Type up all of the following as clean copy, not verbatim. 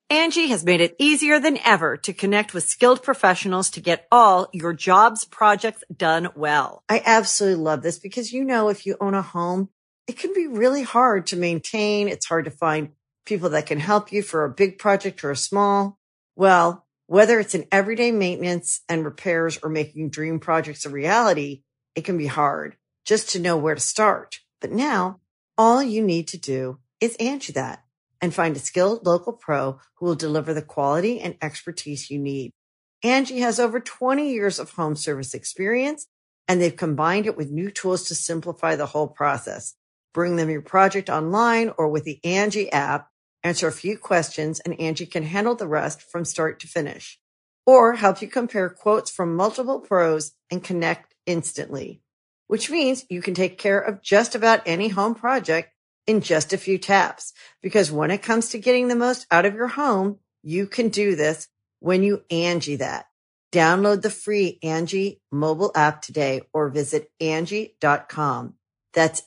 Angie has made it easier than ever to connect with skilled professionals to get all your jobs projects done well. I absolutely love this because, if you own a home, it can be really hard to maintain. It's hard to find people that can help you for a big project or a small. Well, whether it's in everyday maintenance and repairs or making dream projects a reality, it can be hard just to know where to start. But now all you need to do is Angie that and find a skilled local pro who will deliver the quality and expertise you need. Angie has over 20 years of home service experience, and they've combined it with new tools to simplify the whole process. Bring them your project online or with the Angie app, answer a few questions, and Angie can handle the rest from start to finish. Or help you compare quotes from multiple pros and connect instantly, which means you can take care of just about any home project in just a few taps. Because when it comes to getting the most out of your home, you can do this when you Angie that. Download the free Angie mobile app today or visit Angie.com. That's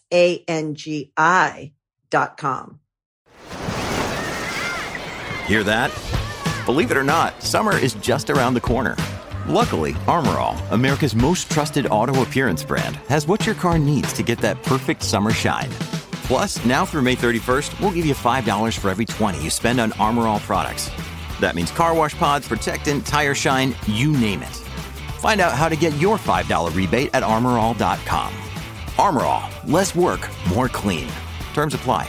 ANGI.com. Hear that? Believe it or not, summer is just around the corner. Luckily, Armor All, America's most trusted auto appearance brand, has what your car needs to get that perfect summer shine. Plus, now through May 31st, we'll give you $5 for every $20 you spend on Armor All products. That means car wash pods, protectant, tire shine, you name it. Find out how to get your $5 rebate at armorall.com. Armor All, less work, more clean. Terms apply.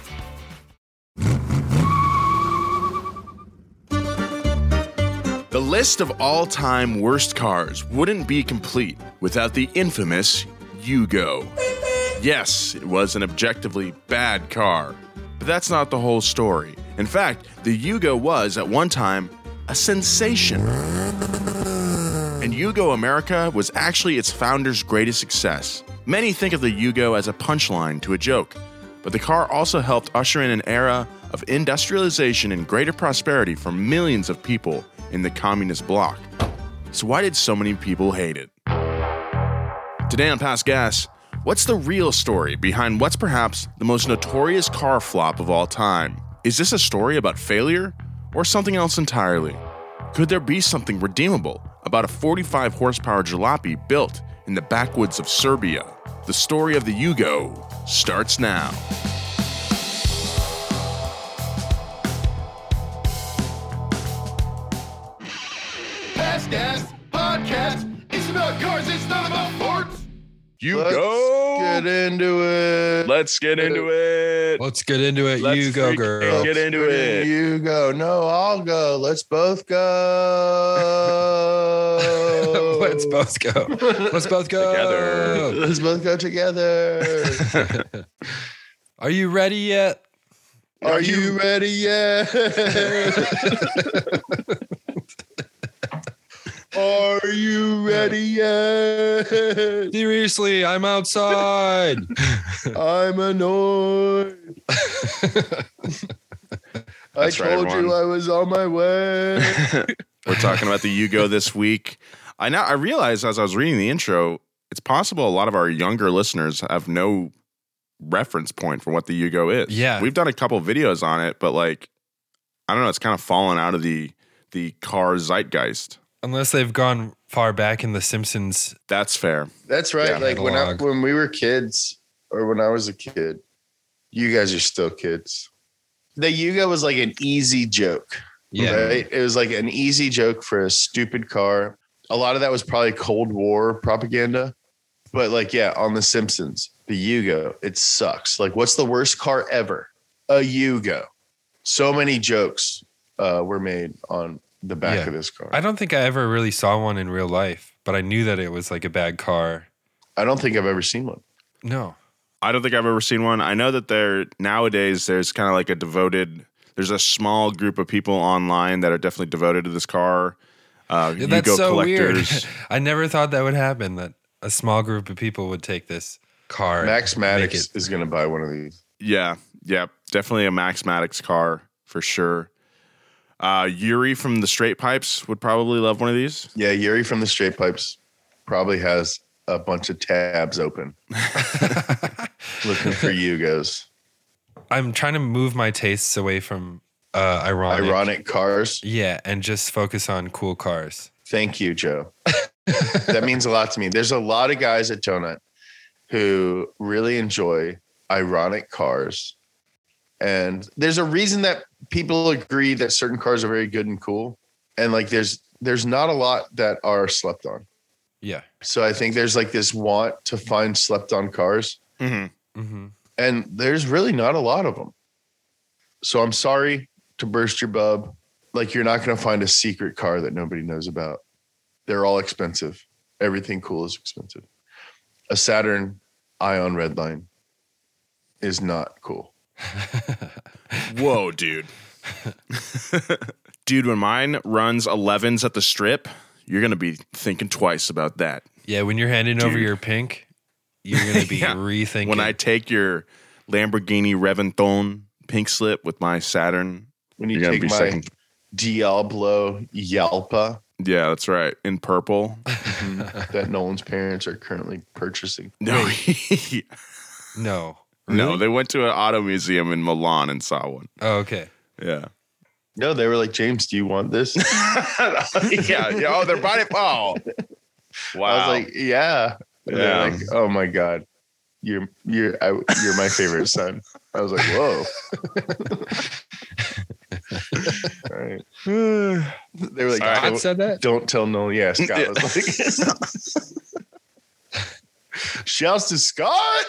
The list of all-time worst cars wouldn't be complete without the infamous Yugo. Yes, it was an objectively bad car, but that's not the whole story. In fact, the Yugo was, at one time, a sensation. And Yugo America was actually its founder's greatest success. Many think of the Yugo as a punchline to a joke, but the car also helped usher in an era of industrialization and greater prosperity for millions of people in the communist bloc. So why did so many people hate it? Today on Past Gas, what's the real story behind what's perhaps the most notorious car flop of all time? Is this a story about failure or something else entirely? Could there be something redeemable about a 45 horsepower jalopy built in the backwoods of Serbia? The story of the Yugo starts now. Past Gas Podcast. It's about cars, it's not about forts. Yugo! Get into it. Let's get into it. Let's get into it. Let's You go, girl. Get into it. You go. No, I'll go. Let's both go. Let's both go. Let's both go Together. Let's both go together. Are you ready yet? Are you ready yet? Are you ready yet? Seriously, I'm outside. I'm annoyed. I told you I was on my way. We're talking about the Yugo this week. I realized as I was reading the intro, it's possible a lot of our younger listeners have no reference point for what the Yugo is. Yeah. We've done a couple videos on it, but I don't know, it's kind of fallen out of the car zeitgeist. Unless they've gone far back in The Simpsons. That's fair. That's right. Yeah, like when we were kids, or when I was a kid, you guys are still kids. The Yugo was like an easy joke. Yeah. Right? It was like an easy joke for a stupid car. A lot of that was probably Cold War propaganda. But on The Simpsons, the Yugo, it sucks. Like, what's the worst car ever? A Yugo. So many jokes were made on the back of this car. I don't think I ever really saw one in real life, but I knew that it was like a bad car. I don't think I've ever seen one. No. I don't think I've ever seen one. I know that nowadays there's kind of like there's a small group of people online that are definitely devoted to this car. That's Yugo so collectors. weird. I never thought that would happen, that a small group of people would take this car. Max Maddox is going to buy one of these. Yeah, definitely a Max Maddox car for sure. Yuri from the Straight Pipes would probably love one of these. Yeah, Yuri from the Straight Pipes probably has a bunch of tabs open looking for Yugos. I'm trying to move my tastes away from ironic cars. Yeah, and just focus on cool cars. Thank you, Joe. That means a lot to me. There's a lot of guys at Donut who really enjoy ironic cars. And there's a reason that people agree that certain cars are very good and cool. And like there's not a lot that are slept on. Yeah. So I think there's like this want to find slept on cars. Mm-hmm. Mm-hmm. And there's really not a lot of them. So I'm sorry to burst your bub. Like you're not going to find a secret car that nobody knows about. They're all expensive. Everything cool is expensive. A Saturn Ion Redline is not cool. Whoa, dude. Dude, when mine runs 11s at the strip, you're going to be thinking twice about that. Yeah, when you're handing over your pink, you're going to be rethinking. When I take your Lamborghini Reventone pink slip with my Saturn, when you take my Diablo Yalpa. Yeah, that's right. In purple. That Nolan's parents are currently purchasing. No. No. Really? No, Really? they went to an auto museum in Milan and saw one. Oh, okay. Yeah. No, they were like, James, do you want this? Yeah. Oh, they're buying it. Oh. Wow. I was like, yeah. And they're like, oh my God. You're my favorite son. I was like, whoa. All right. They were like, Scott said that? Don't tell Nolan. Yeah, Scott was like, shouts to Scott.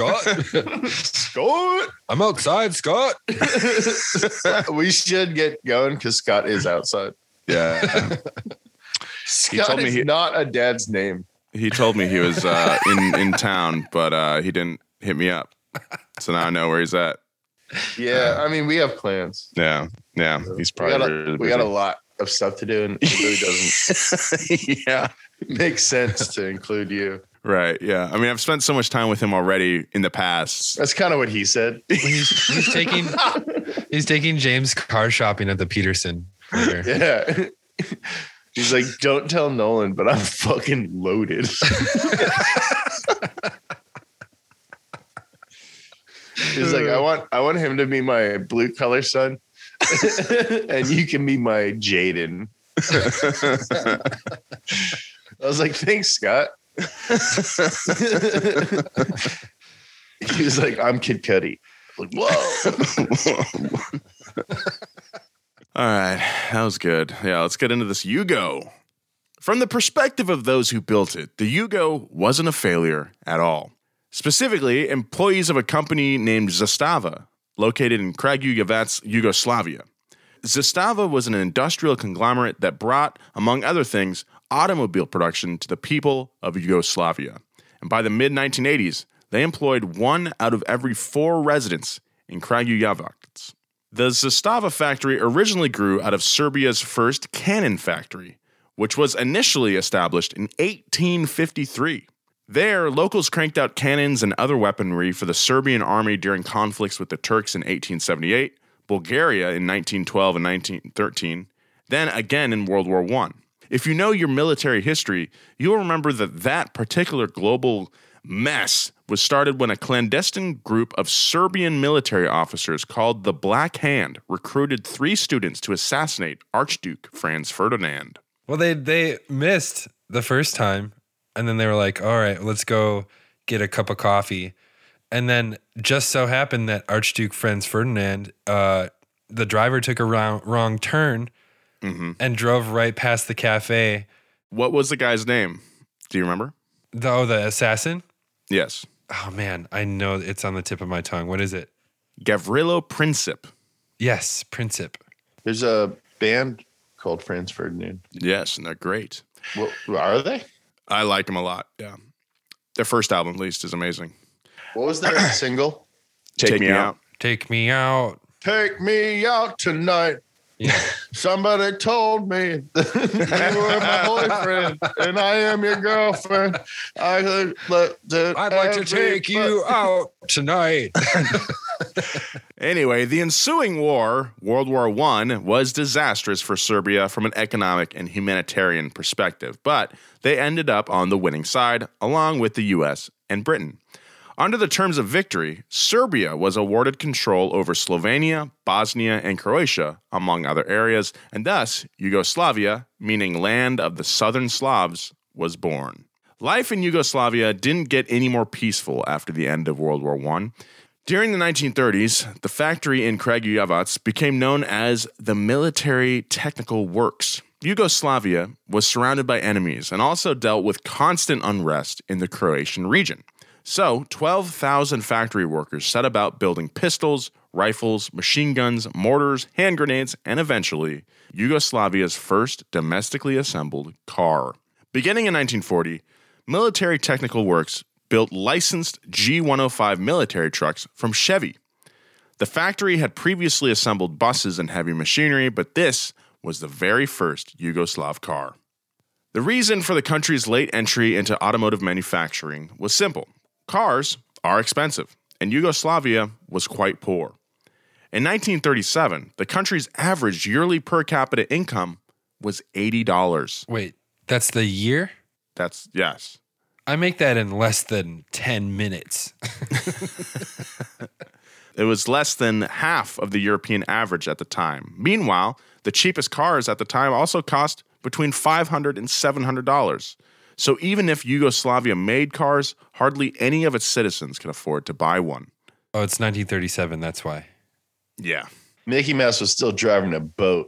Scott. I'm outside, Scott. We should get going because Scott is outside. Yeah. Scott told me is not a dad's name. He told me he was in town, but he didn't hit me up. So now I know where he's at. Yeah, I mean, we have plans. Yeah. He's probably we got a lot of stuff to do, and it really doesn't make sense to include you. Right. Yeah. I mean, I've spent so much time with him already in the past. That's kind of what he said. He's taking James car shopping at the Peterson. Yeah. He's like, don't tell Nolan, but I'm fucking loaded. He's like, I want him to be my blue collar son, and you can be my Jaden. I was like, thanks, Scott. He was like, I'm Kid Cudi. Like, whoa. All right. That was good. Yeah. Let's get into this Yugo. From the perspective of those who built it, the Yugo wasn't a failure at all. Specifically, employees of a company named Zastava, located in Kragujevac, Yugoslavia. Zastava was an industrial conglomerate that brought, among other things, automobile production to the people of Yugoslavia. And by the mid-1980s, they employed 1 out of every 4 residents in Kragujevac. The Zastava factory originally grew out of Serbia's first cannon factory, which was initially established in 1853. There, locals cranked out cannons and other weaponry for the Serbian army during conflicts with the Turks in 1878, Bulgaria in 1912 and 1913, then again in World War I. If you know your military history, you'll remember that particular global mess was started when a clandestine group of Serbian military officers called the Black Hand recruited 3 students to assassinate Archduke Franz Ferdinand. Well, they missed the first time, and then they were like, all right, let's go get a cup of coffee. And then just so happened that Archduke Franz Ferdinand, the driver took a wrong turn and drove right past the cafe. What was the guy's name? Do you remember? The assassin? Yes. Oh, man, I know it's on the tip of my tongue. What is it? Gavrilo Princip. Yes, Princip. There's a band called Franz Ferdinand. Yes, and they're great. Well, are they? I like them a lot, yeah. Their first album, at least, is amazing. What was their single? Take Me Out. Take me out. Take me out tonight. Yeah. Somebody told me that you were my boyfriend and I am your girlfriend. I'd like to take you out tonight. Anyway, the ensuing war, World War I, was disastrous for Serbia from an economic and humanitarian perspective, but they ended up on the winning side, along with the U.S. and Britain. Under the terms of victory, Serbia was awarded control over Slovenia, Bosnia, and Croatia, among other areas, and thus Yugoslavia, meaning land of the southern Slavs, was born. Life in Yugoslavia didn't get any more peaceful after the end of World War I. During the 1930s, the factory in Kragujevac became known as the Military Technical Works. Yugoslavia was surrounded by enemies and also dealt with constant unrest in the Croatian region. So, 12,000 factory workers set about building pistols, rifles, machine guns, mortars, hand grenades, and eventually, Yugoslavia's first domestically assembled car. Beginning in 1940, Military Technical Works built licensed G105 military trucks from Chevy. The factory had previously assembled buses and heavy machinery, but this was the very first Yugoslav car. The reason for the country's late entry into automotive manufacturing was simple. Cars are expensive, and Yugoslavia was quite poor. In 1937, the country's average yearly per capita income was $80. Wait, that's the year? Yes. I make that in less than 10 minutes. It was less than half of the European average at the time. Meanwhile, the cheapest cars at the time also cost between $500 and $700. So even if Yugoslavia made cars, hardly any of its citizens could afford to buy one. Oh, it's 1937, that's why. Yeah. Mickey Mouse was still driving a boat.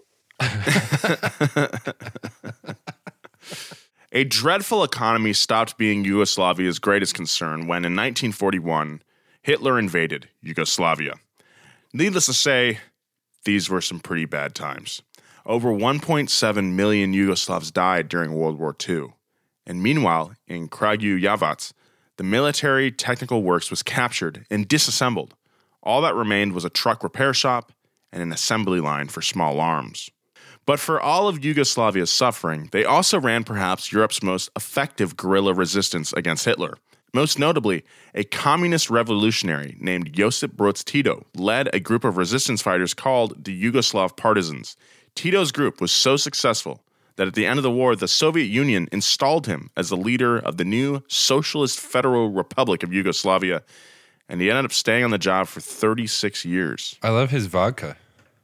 A dreadful economy stopped being Yugoslavia's greatest concern when, in 1941, Hitler invaded Yugoslavia. Needless to say, these were some pretty bad times. Over 1.7 million Yugoslavs died during World War II. And meanwhile, in Kragujevac, the Military Technical Works was captured and disassembled. All that remained was a truck repair shop and an assembly line for small arms. But for all of Yugoslavia's suffering, they also ran perhaps Europe's most effective guerrilla resistance against Hitler. Most notably, a communist revolutionary named Josip Broz Tito led a group of resistance fighters called the Yugoslav Partisans. Tito's group was so successful that at the end of the war, the Soviet Union installed him as the leader of the new Socialist Federal Republic of Yugoslavia, and he ended up staying on the job for 36 years. I love his vodka.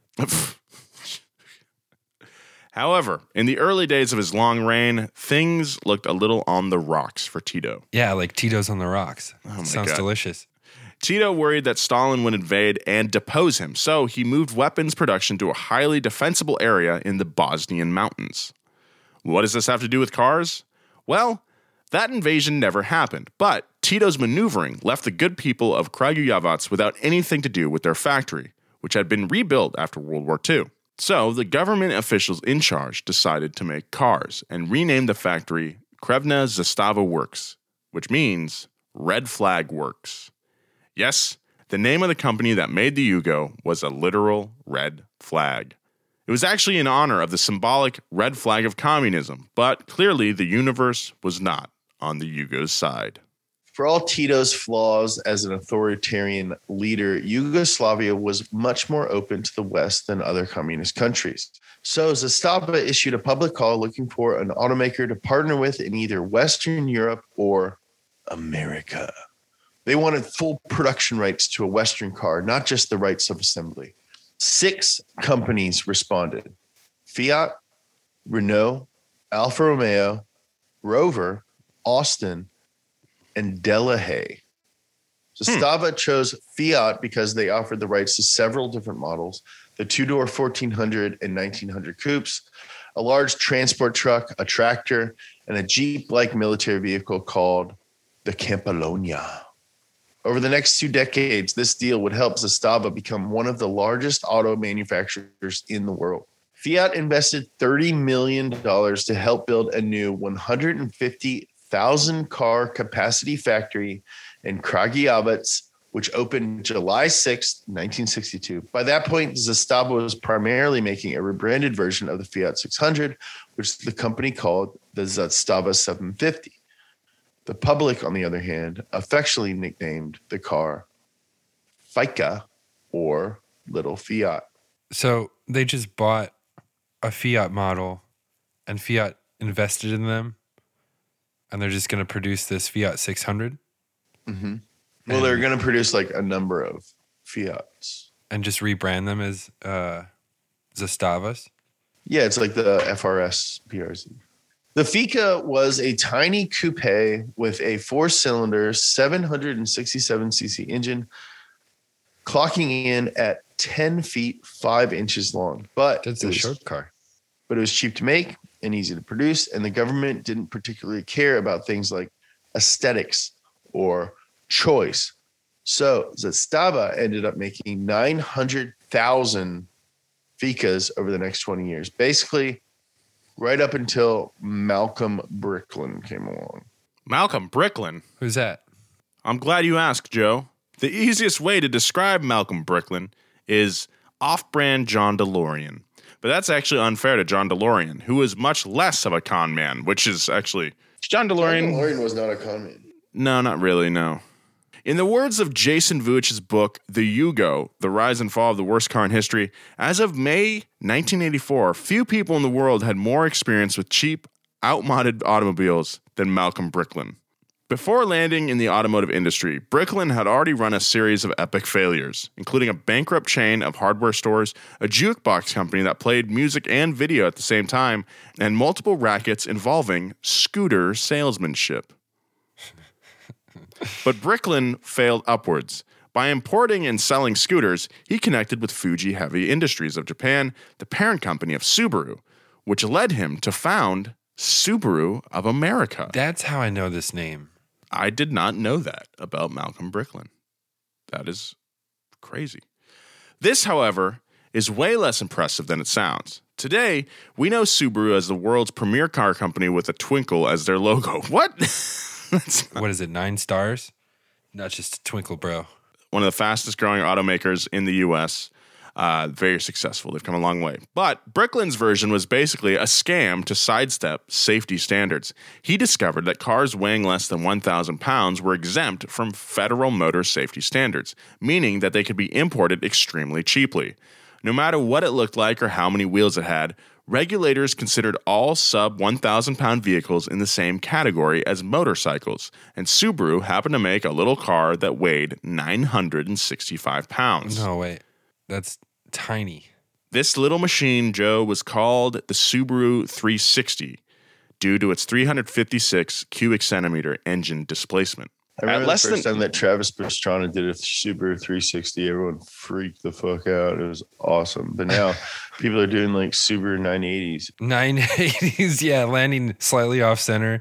However, in the early days of his long reign, things looked a little on the rocks for Tito. Yeah, like Tito's on the rocks. Sounds God. delicious. Tito worried that Stalin would invade and depose him, so he moved weapons production to a highly defensible area in the Bosnian mountains. What does this have to do with cars? Well, that invasion never happened, but Tito's maneuvering left the good people of Kragujevac without anything to do with their factory, which had been rebuilt after World War II. So the government officials in charge decided to make cars and renamed the factory Crvena Zastava Works, which means Red Flag Works. Yes, the name of the company that made the Yugo was a literal red flag. It was actually in honor of the symbolic red flag of communism, but clearly the universe was not on the Yugo's side. For all Tito's flaws as an authoritarian leader, Yugoslavia was much more open to the West than other communist countries. So Zastava issued a public call looking for an automaker to partner with in either Western Europe or America. They wanted full production rights to a Western car, not just the rights of assembly. 6 companies responded: Fiat, Renault, Alfa Romeo, Rover, Austin, and Delahaye. Zastava chose Fiat because they offered the rights to several different models: the 2-door 1400 and 1900 coupes, a large transport truck, a tractor, and a Jeep-like military vehicle called the Campalonia. Over the next 2 decades, this deal would help Zastava become one of the largest auto manufacturers in the world. Fiat invested $30 million to help build a new 150,000 car capacity factory in Kragujevac, which opened July 6, 1962. By that point, Zastava was primarily making a rebranded version of the Fiat 600, which the company called the Zastava 750. The public, on the other hand, affectionately nicknamed the car Fica, or Little Fiat. So they just bought a Fiat model and Fiat invested in them, and they're just going to produce this Fiat 600? Mm-hmm. Well, they're going to produce like a number of Fiats. And just rebrand them as Zastavas. Yeah, it's like the FRS PRZ. The Fika was a tiny coupe with a 4-cylinder, 767cc engine, clocking in at 10 feet, 5 inches long. But That's a short car. But it was cheap to make and easy to produce, and the government didn't particularly care about things like aesthetics or choice. So Zastava ended up making 900,000 Fikas over the next 20 years, basically right up until Malcolm Bricklin came along. Malcolm Bricklin? Who's that? I'm glad you asked, Joe. The easiest way to describe Malcolm Bricklin is off-brand John DeLorean. But that's actually unfair to John DeLorean, who is much less of a con man, which is actually... John DeLorean was not a con man. No, not really, no. In the words of Jason Vujich's book, The Yugo, The Rise and Fall of the Worst Car in History, as of May 1984, few people in the world had more experience with cheap, outmoded automobiles than Malcolm Bricklin. Before landing in the automotive industry, Bricklin had already run a series of epic failures, including a bankrupt chain of hardware stores, a jukebox company that played music and video at the same time, and multiple rackets involving scooter salesmanship. But Bricklin failed upwards. By importing and selling scooters, he connected with Fuji Heavy Industries of Japan, the parent company of Subaru, which led him to found Subaru of America. That's how I know this name. I did not know that about Malcolm Bricklin. That is crazy. This, however, is way less impressive than it sounds. Today, we know Subaru as the world's premier car company with a twinkle as their logo. What? What is it, 9 stars? Not just a twinkle, bro. One of the fastest growing automakers in the U.S., very successful. They've come a long way. But Bricklin's version was basically a scam to sidestep safety standards. He discovered that cars weighing less than 1,000 pounds were exempt from federal motor safety standards, meaning that they could be imported extremely cheaply. No matter what it looked like or how many wheels it had, regulators considered all sub-1,000-pound vehicles in the same category as motorcycles, and Subaru happened to make a little car that weighed 965 pounds. No, wait. That's tiny. This little machine, Joe, was called the Subaru 360 due to its 356 cubic centimeter engine displacement. I remember the first time that Travis Pastrana did a Subaru 360, everyone freaked the fuck out. It was awesome. But now people are doing like Subaru 980s. 980s, yeah, landing slightly off center.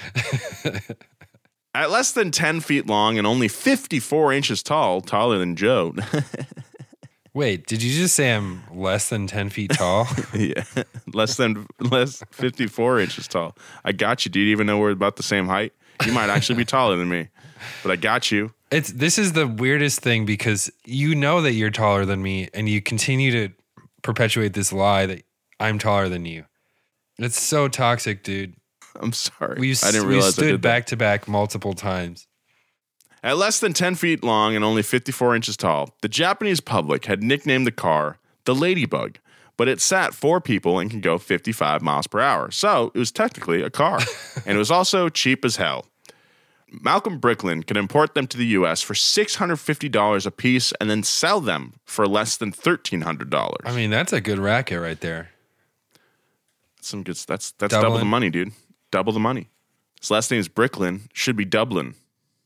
At less than 10 feet long and only 54 inches tall, taller than Joe. Wait, did you just say I'm less than 10 feet tall? Yeah, less 54 inches tall. I got you. Do you even know we're about the same height? You might actually be taller than me, but I got you. This is the weirdest thing because you know that you're taller than me and you continue to perpetuate this lie that I'm taller than you. It's so toxic, dude. I'm sorry. I didn't realize we stood back to back multiple times. At less than 10 feet long and only 54 inches tall, the Japanese public had nicknamed the car the Ladybug, but it sat 4 people and can go 55 miles per hour. So it was technically a car, and it was also cheap as hell. Malcolm Bricklin could import them to the U.S. for $650 a piece and then sell them for less than $1,300. I mean, that's a good racket right there. That's double the money, dude. Double the money. His last name is Bricklin. Should be Dublin.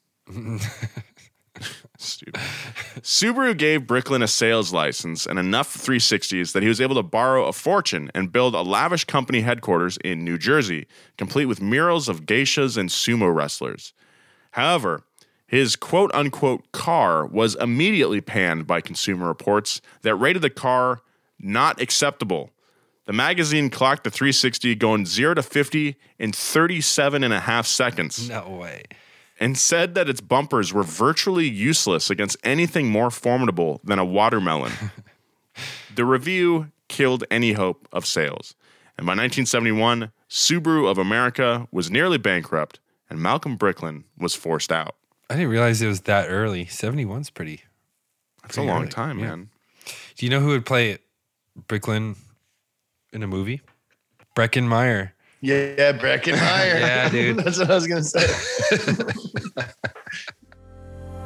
Stupid. Subaru gave Bricklin a sales license and enough 360s that he was able to borrow a fortune and build a lavish company headquarters in New Jersey, complete with murals of geishas and sumo wrestlers. However, his quote-unquote car was immediately panned by Consumer Reports that rated the car not acceptable. The magazine clocked the 360 going 0 to 50 in 37.5 seconds. No way. And said that its bumpers were virtually useless against anything more formidable than a watermelon. The review killed any hope of sales. And by 1971, Subaru of America was nearly bankrupt, and Malcolm Bricklin was forced out. I didn't realize it was that early. 71's pretty. That's a long time, man. Do you know who would play Bricklin in a movie? Breckin Meyer. Yeah, Breckenmeyer. Yeah, dude. That's what I was going to say.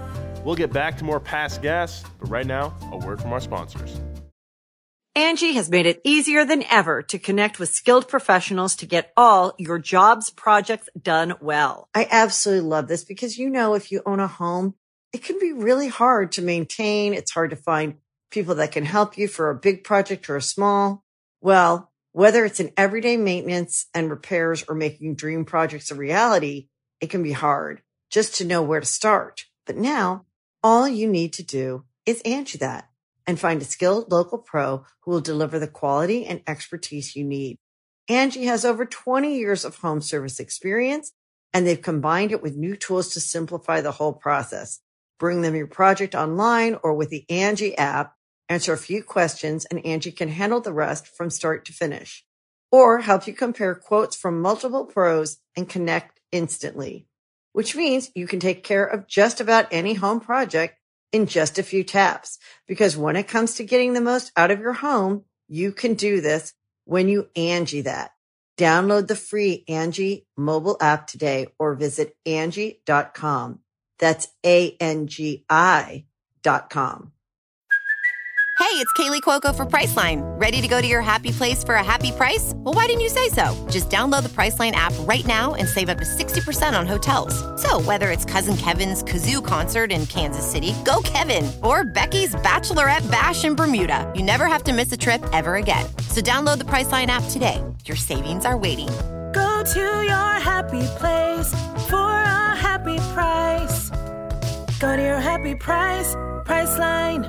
We'll get back to more past gas, but right now, a word from our sponsors. Angie has made it easier than ever to connect with skilled professionals to get all your jobs projects done well. I absolutely love this because, you know, if you own a home, it can be really hard to maintain. It's hard to find people that can help you for a big project or a small. Well, whether it's in everyday maintenance and repairs or making dream projects a reality, it can be hard just to know where to start. But now all you need to do is Angie that and find a skilled local pro who will deliver the quality and expertise you need. Angie has over 20 years of home service experience, and they've combined it with new tools to simplify the whole process. Bring them your project online or with the Angie app, answer a few questions, and Angie can handle the rest from start to finish. Or help you compare quotes from multiple pros and connect instantly, which means you can take care of just about any home project in just a few taps. Because when it comes to getting the most out of your home, you can do this when you Angie that. Download the free Angie mobile app today or visit Angie.com. That's ANGI.com. Hey, it's Kaylee Cuoco for Priceline. Ready to go to your happy place for a happy price? Well, why didn't you say so? Just download the Priceline app right now and save up to 60% on hotels. So whether it's Cousin Kevin's Kazoo Concert in Kansas City, go Kevin, or Becky's Bachelorette Bash in Bermuda, you never have to miss a trip ever again. So download the Priceline app today. Your savings are waiting. Go to your happy place for a happy price. Go to your happy price, Priceline.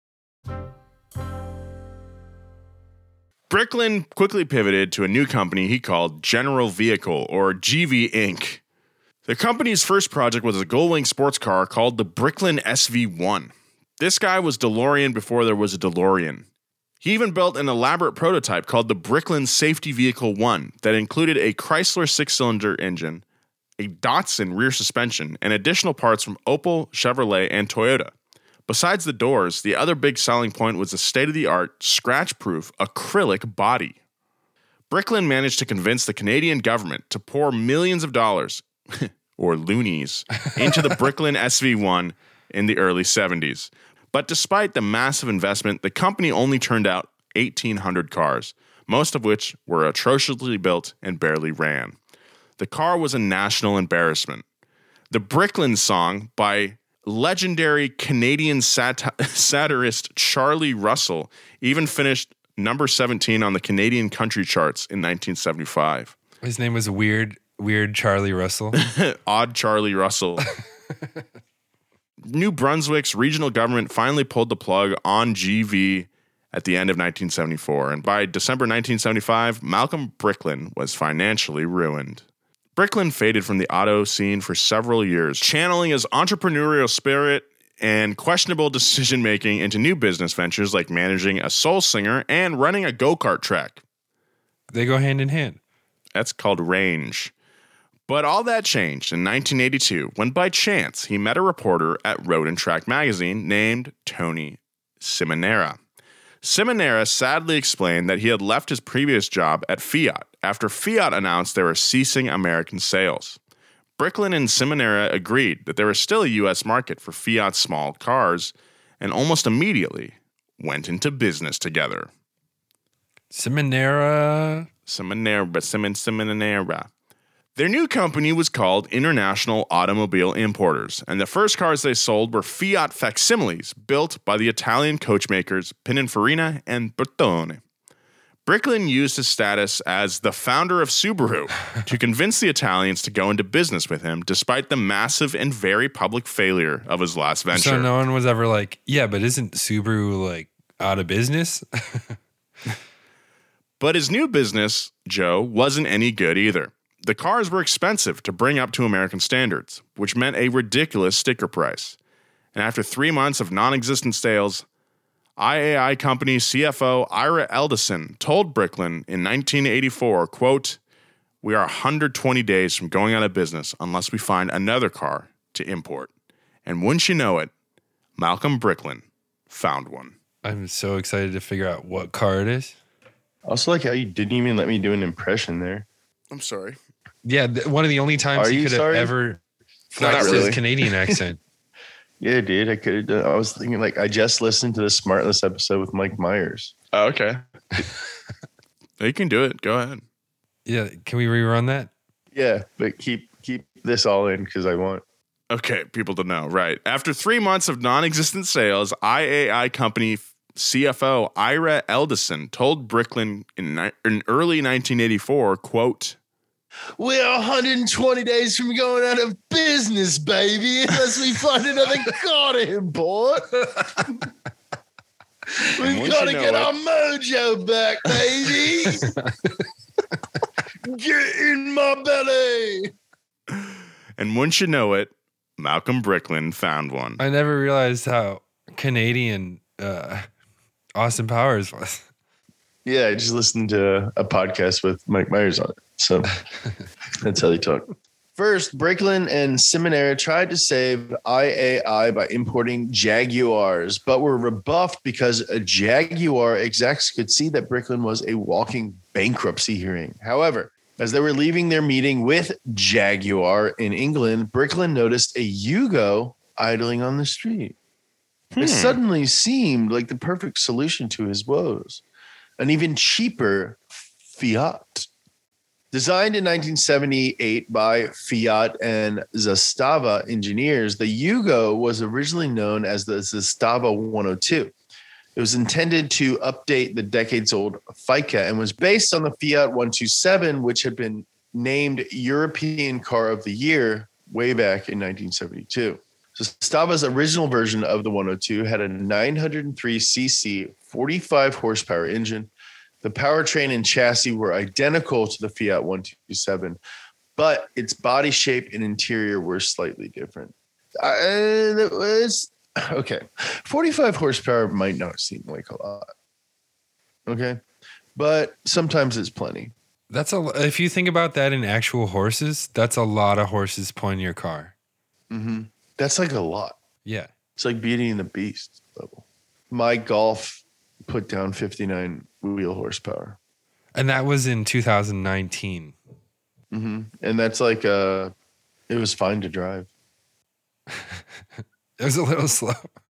Bricklin quickly pivoted to a new company he called General Vehicle, or GV Inc. The company's first project was a Gullwing sports car called the Bricklin SV1. This guy was DeLorean before there was a DeLorean. He even built an elaborate prototype called the Bricklin Safety Vehicle 1 that included a Chrysler 6-cylinder engine, a Datsun rear suspension, and additional parts from Opel, Chevrolet, and Toyota. Besides the doors, the other big selling point was the state-of-the-art, scratch-proof acrylic body. Bricklin managed to convince the Canadian government to pour millions of dollars, or loonies, into the Bricklin SV1 in the early 70s. But despite the massive investment, the company only turned out 1,800 cars, most of which were atrociously built and barely ran. The car was a national embarrassment. The Bricklin song by legendary Canadian satirist Charlie Russell even finished number 17 on the Canadian country charts in 1975. His name was Weird Charlie Russell. Odd Charlie Russell. New Brunswick's regional government finally pulled the plug on GV at the end of 1974, and by December 1975, Malcolm Bricklin was financially ruined. Bricklin faded from the auto scene for several years, channeling his entrepreneurial spirit and questionable decision-making into new business ventures like managing a soul singer and running a go-kart track. They go hand in hand. That's called range. But all that changed in 1982 when by chance he met a reporter at Road and Track magazine named Tony Simonera. Simonera sadly explained that he had left his previous job at Fiat after Fiat announced they were ceasing American sales. Bricklin and Simonera agreed that there was still a U.S. market for Fiat's small cars and almost immediately went into business together. Simonera. Their new company was called International Automobile Importers, and the first cars they sold were Fiat facsimiles built by the Italian coachmakers Pininfarina and Bertone. Bricklin used his status as the founder of Subaru to convince the Italians to go into business with him, despite the massive and very public failure of his last venture. So no one was ever like, yeah, but isn't Subaru like out of business? But his new business, Joe, wasn't any good either. The cars were expensive to bring up to American standards, which meant a ridiculous sticker price. And after 3 months of non-existent sales, IAI company CFO Ira Eldison told Bricklin in 1984, quote, "We are 120 days from going out of business unless we find another car to import." And wouldn't you know it, Malcolm Bricklin found one. I'm so excited to figure out what car it is. I also like how you didn't even let me do an impression there. I'm sorry. Yeah, one of the only times he could have ever flexed his Canadian accent. Yeah, dude, I could have done. I was thinking like I just listened to the Smartless episode with Mike Myers. Oh, okay. You can do it. Go ahead. Yeah, can we rerun that? Yeah, but keep this all in because I want. Okay, people to know. Right. After 3 months of non-existent sales, IAI company CFO Ira Eldison told Bricklin in early 1984, quote, "We're 120 days from going out of business, baby, unless we find another car to import. We've got to get our mojo back, baby. Get in my belly." And once you know it, Malcolm Bricklin found one. I never realized how Canadian Austin Powers was. Yeah, I just listened to a podcast with Mike Myers on it. So that's how they talk. First, Bricklin and Seminara tried to save IAI by importing Jaguars, but were rebuffed because a Jaguar execs could see that Bricklin was a walking bankruptcy hearing. However, as they were leaving their meeting with Jaguar in England, Bricklin noticed a Yugo idling on the street. It suddenly seemed like the perfect solution to his woes. An even cheaper Fiat. Designed in 1978 by Fiat and Zastava engineers, the Yugo was originally known as the Zastava 102. It was intended to update the decades-old FICA and was based on the Fiat 127, which had been named European Car of the Year way back in 1972. Zastava's original version of the 102 had a 903cc, 45 horsepower engine. The powertrain and chassis were identical to the Fiat 127, but its body shape and interior were slightly different. It was okay. 45 horsepower might not seem like a lot. Okay. But sometimes it's plenty. That's if you think about that in actual horses, that's a lot of horses pulling your car. Mm-hmm. That's like a lot. Yeah. It's like Beauty and the Beast level. My Golf put down 59 wheel horsepower. And that was in 2019. Mm-hmm. And that's like, it was fine to drive. It was a little slow.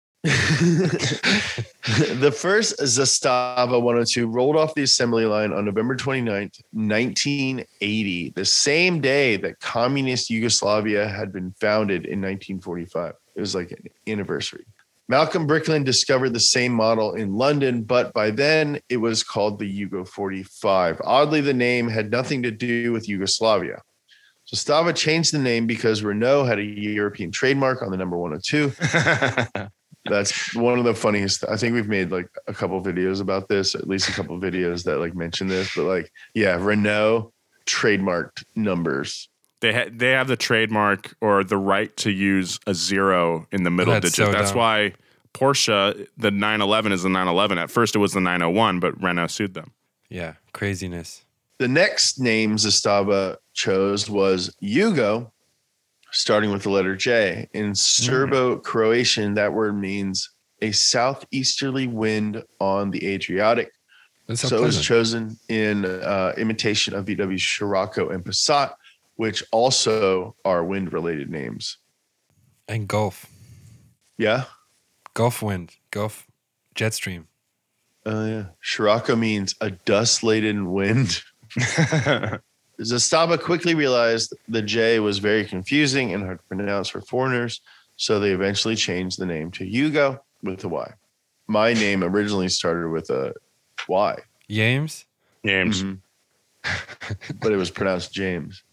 The first Zastava 102 rolled off the assembly line on November 29th, 1980, the same day that communist Yugoslavia had been founded in 1945. It was like an anniversary. Malcolm Bricklin discovered the same model in London, but by then it was called the Yugo 45. Oddly, the name had nothing to do with Yugoslavia. Zastava changed the name because Renault had a European trademark on the number 102. That's one of the funniest. I think we've made like a couple of videos about this, at least a couple of videos that like mention this. But like, yeah, Renault trademarked numbers. They have the trademark or the right to use a 0 in the middle digit. So That's dumb. why Porsche, the 911 is the 911. At first it was the 901, but Renault sued them. Yeah, craziness. The next name Zastava chose was Yugo, starting with the letter J. In Serbo-Croatian, that word means a southeasterly wind on the Adriatic. So it was chosen in imitation of VW's Scirocco and Passat, which also are wind-related names. And Gulf. Yeah? Gulf wind. Gulf Jetstream. Oh, yeah. Scirocco means a dust-laden wind. Zastava quickly realized the J was very confusing and hard to pronounce for foreigners, so they eventually changed the name to Yugo with a Y. My name originally started with a Y. James? James. Mm-hmm. But it was pronounced James.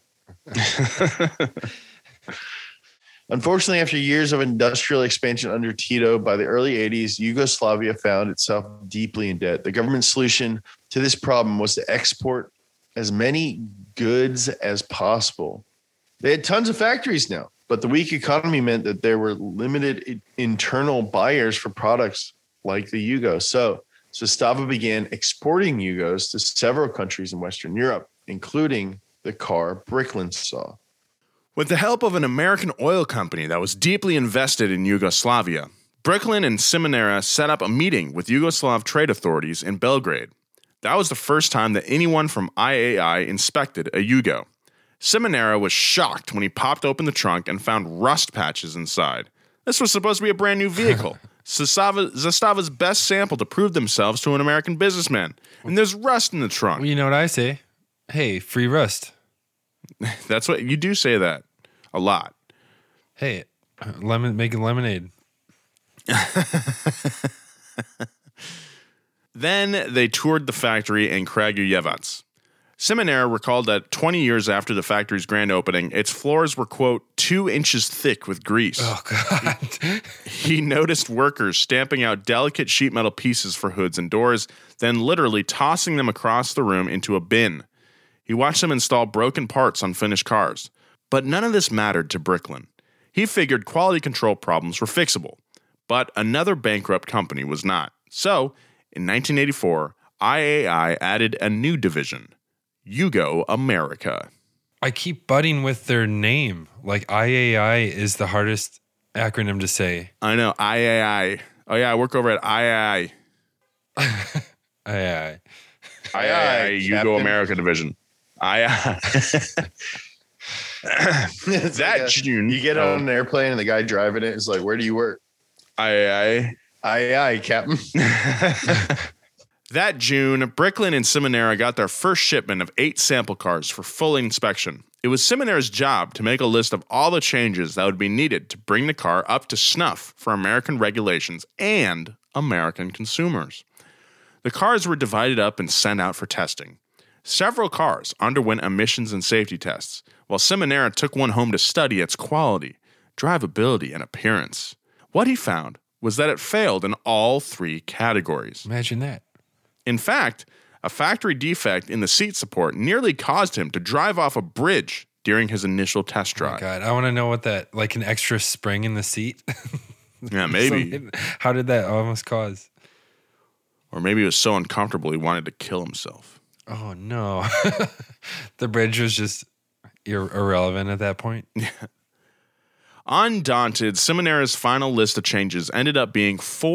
Unfortunately, after years of industrial expansion under Tito, by the early 80s, Yugoslavia found itself deeply in debt. The government solution to this problem was to export as many goods as possible. They had tons of factories now, but the weak economy meant that there were limited internal buyers for products like the Yugo. So Zastava began exporting Yugos to several countries in Western Europe, including the car Bricklin saw. With the help of an American oil company that was deeply invested in Yugoslavia, Bricklin and Seminara set up a meeting with Yugoslav trade authorities in Belgrade. That was the first time that anyone from IAI inspected a Yugo. Seminara was shocked when he popped open the trunk and found rust patches inside. This was supposed to be a brand new vehicle. Zastava's best sample to prove themselves to an American businessman. And there's rust in the trunk. Well, you know what I say? Hey, free rust. That's what you do say that a lot. Hey, making lemonade. Then they toured the factory in Kragujevac. Seminara recalled that 20 years after the factory's grand opening, its floors were, quote, 2 inches thick with grease. Oh, God. He noticed workers stamping out delicate sheet metal pieces for hoods and doors, then literally tossing them across the room into a bin. He watched them install broken parts on finished cars. But none of this mattered to Bricklin. He figured quality control problems were fixable. But another bankrupt company was not. So, in 1984, IAI added a new division, Yugo America. I keep butting with their name. Like IAI is the hardest acronym to say. I know, IAI. Oh yeah, I work over at IAI. IAI. IAI, Yugo America division. IAI. June. You get on an airplane and the guy driving it is like, where do you work? IAI. IAI, Captain. That June, Bricklin and Seminara got their first shipment of 8 sample cars for full inspection. It was Seminara's job to make a list of all the changes that would be needed to bring the car up to snuff for American regulations and American consumers. The cars were divided up and sent out for testing. Several cars underwent emissions and safety tests, while Seminara took one home to study its quality, drivability, and appearance. What he found was that it failed in all 3 categories. Imagine that. In fact, a factory defect in the seat support nearly caused him to drive off a bridge during his initial test drive. Oh my God, I want to know what that, like an extra spring in the seat? Yeah, maybe. How did that almost cause? Or maybe he was so uncomfortable he wanted to kill himself. Oh, no. The bridge was just irrelevant at that point. Yeah. Undaunted, Seminara's final list of changes ended up being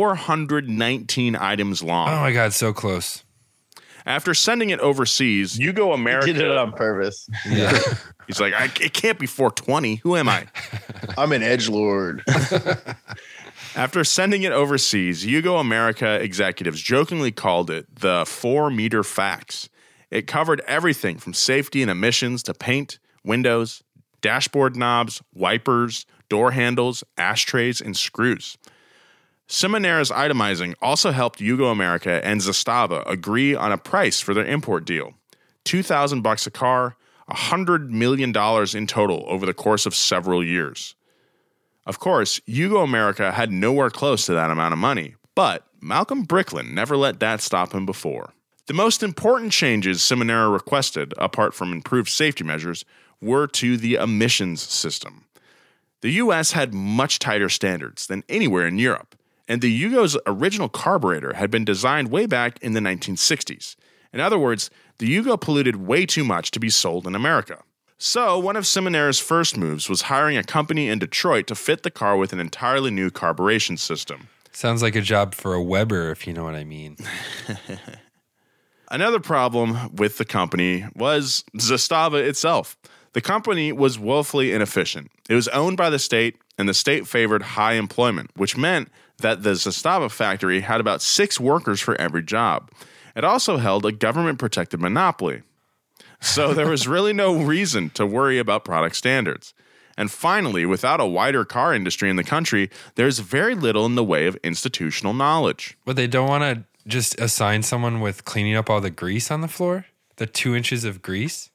419 items long. Oh my God, so close. After sending it overseas, Yugo America He did it on purpose. Yeah. He's like, it can't be 420. Who am I? I'm an edgelord. After sending it overseas, Yugo America executives jokingly called it the 4-meter fax. It covered everything from safety and emissions to paint, windows, dashboard knobs, wipers, door handles, ashtrays, and screws. Seminara's itemizing also helped Yugo America and Zastava agree on a price for their import deal. $2,000 a car, $100 million in total over the course of several years. Of course, Yugo America had nowhere close to that amount of money, but Malcolm Bricklin never let that stop him before. The most important changes Seminara requested, apart from improved safety measures, were to the emissions system. The U.S. had much tighter standards than anywhere in Europe, and the Yugo's original carburetor had been designed way back in the 1960s. In other words, the Yugo polluted way too much to be sold in America. So, one of Seminara's first moves was hiring a company in Detroit to fit the car with an entirely new carburation system. Sounds like a job for a Weber, if you know what I mean. Another problem with the company was Zastava itself. The company was woefully inefficient. It was owned by the state, and the state favored high employment, which meant that the Zastava factory had about 6 workers for every job. It also held a government-protected monopoly. So there was really no reason to worry about product standards. And finally, without a wider car industry in the country, there's very little in the way of institutional knowledge. But they don't want to just assign someone with cleaning up all the grease on the floor? The 2 inches of grease?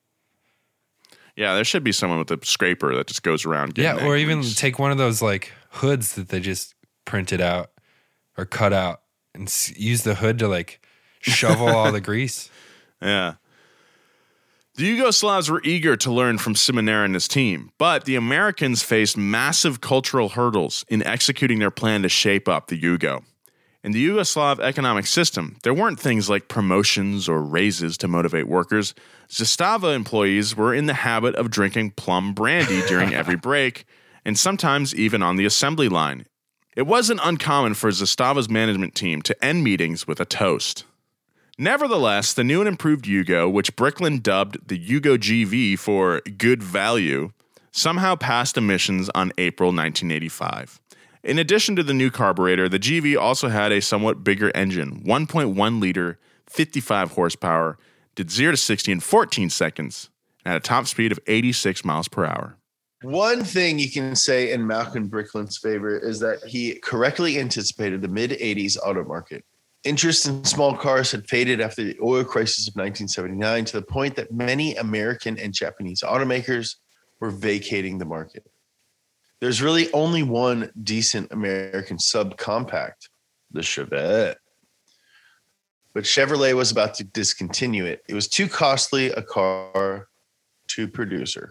Yeah, there should be someone with a scraper that just goes around getting Yeah, or even grease. take one of those like hoods that they just printed out or cut out and use the hood to like shovel all the grease. Yeah. The Yugoslavs were eager to learn from Seminara and his team, but the Americans faced massive cultural hurdles in executing their plan to shape up the Yugo. In the Yugoslav economic system, there weren't things like promotions or raises to motivate workers. Zastava employees were in the habit of drinking plum brandy during every break, and sometimes even on the assembly line. It wasn't uncommon for Zastava's management team to end meetings with a toast. Nevertheless, the new and improved Yugo, which Bricklin dubbed the Yugo GV for good value, somehow passed emissions on April 1985. In addition to the new carburetor, the GV also had a somewhat bigger engine, 1.1 liter, 55 horsepower, did 0 to 60 in 14 seconds, and had a top speed of 86 miles per hour. One thing you can say in Malcolm Brickland's favor is that he correctly anticipated the mid-'80s auto market. Interest in small cars had faded after the oil crisis of 1979 to the point that many American and Japanese automakers were vacating the market. There's really only one decent American subcompact, the Chevette. But Chevrolet was about to discontinue it. It was too costly a car to producer.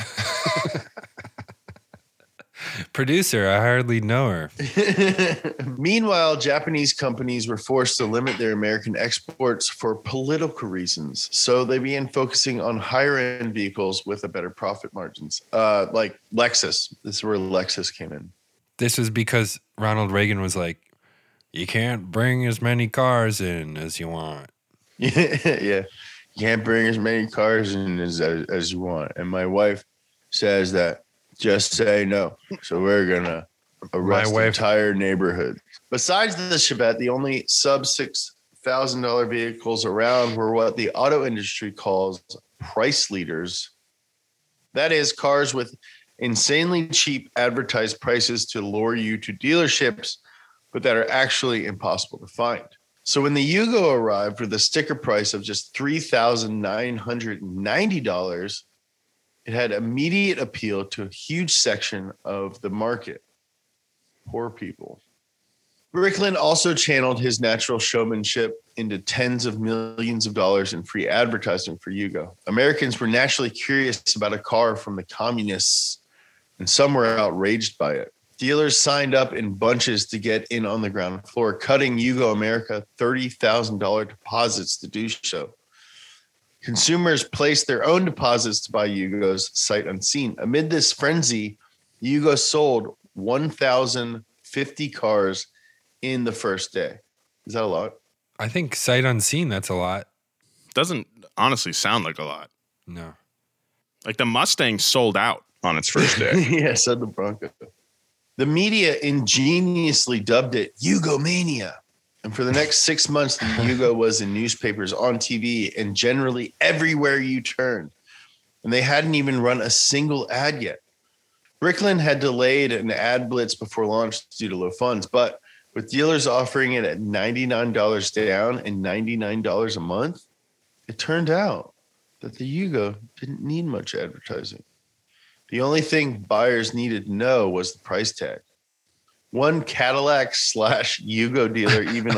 Producer, I hardly know her. Meanwhile, Japanese companies were forced to limit their American exports for political reasons. So they began focusing on higher end vehicles with a better profit margins, like Lexus. This is where Lexus came in. This was because Ronald Reagan was like, you can't bring as many cars in as you want. Yeah. You can't bring as many cars in as you want. And my wife says that just say no. So we're going to arrest the entire neighborhood. Besides the Chevette, the only sub $6,000 vehicles around were what the auto industry calls price leaders. That is, cars with insanely cheap advertised prices to lure you to dealerships, but that are actually impossible to find. So when the Yugo arrived with a sticker price of just $3,990, it had immediate appeal to a huge section of the market. Poor people. Brickland also channeled his natural showmanship into tens of millions of dollars in free advertising for Yugo. Americans were naturally curious about a car from the communists, and some were outraged by it. Dealers signed up in bunches to get in on the ground floor, cutting Yugo America $30,000 deposits to do so. Consumers placed their own deposits to buy Yugos sight unseen. Amid this frenzy, Yugo sold 1,050 cars in the first day. Is that a lot? I think sight unseen, that's a lot. Doesn't honestly sound like a lot. No. Like the Mustang sold out on its first day. Yeah, said the Bronco. The media ingeniously dubbed it Yugomania. And for the next 6 months, the Yugo was in newspapers, on TV, and generally everywhere you turned. And they hadn't even run a single ad yet. Brickland had delayed an ad blitz before launch due to low funds, but with dealers offering it at $99 down and $99 a month, it turned out that the Yugo didn't need much advertising. The only thing buyers needed to know was the price tag. One Cadillac / Yugo dealer even